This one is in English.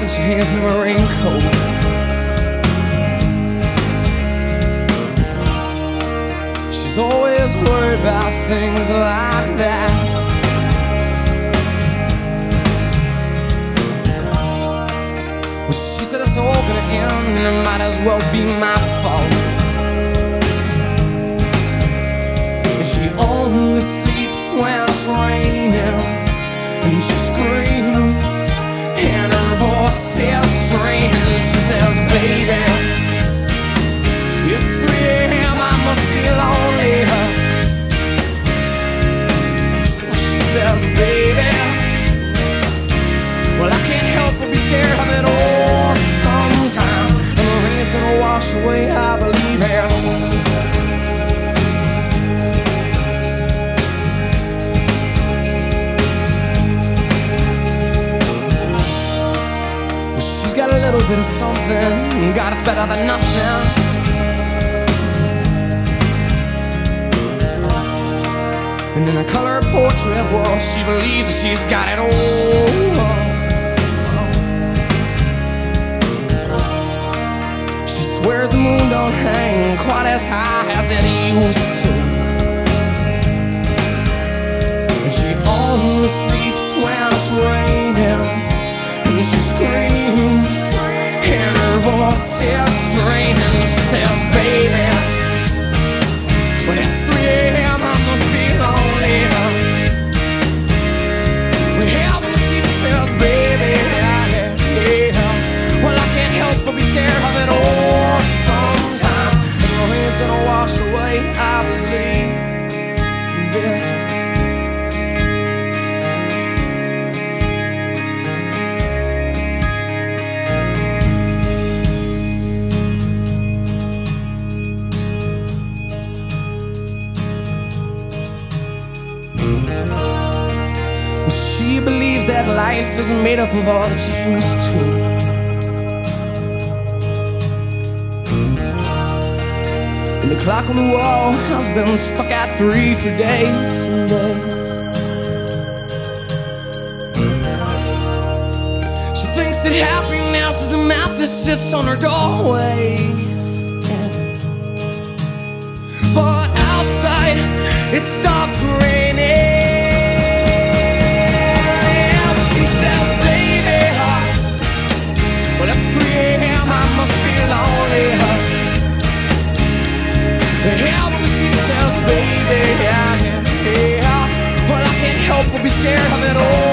and she hands me my raincoat. She's always worried about things like that. Well, she said it's all gonna end and it might as well be my fault. And she only sleeps when it's raining, and she screams and her voice is straining. She says, baby, it's 3 a.m., I must be lonely. She says, baby, well, I can't help but be scared of it all sometimes. And the rain's gonna wash away, I believe it. Well, she's got a little bit of something, God, it's better than nothing. And in a color portrait, well, she believes that she's got it all. She swears the moon don't hang quite as high as it used to. And she only sleeps when it's raining, and she screams and her voice is straining. She says, baby, when it's 3 a.m., I must be lonely. Well, when she says, baby, well, I can't help but be scared of it all sometimes. And the rain's gonna wash away, I believe this. Well, she believes that life isn't made up of all that she used to. And the clock on the wall has been stuck at 3 for days and days. She thinks that happiness is a map that sits on her doorway. But outside, it stopped raining. She says, baby, well, it's 3 a.m., I must be lonely. Yeah, when she says, baby, well, I can't help but be scared of it all.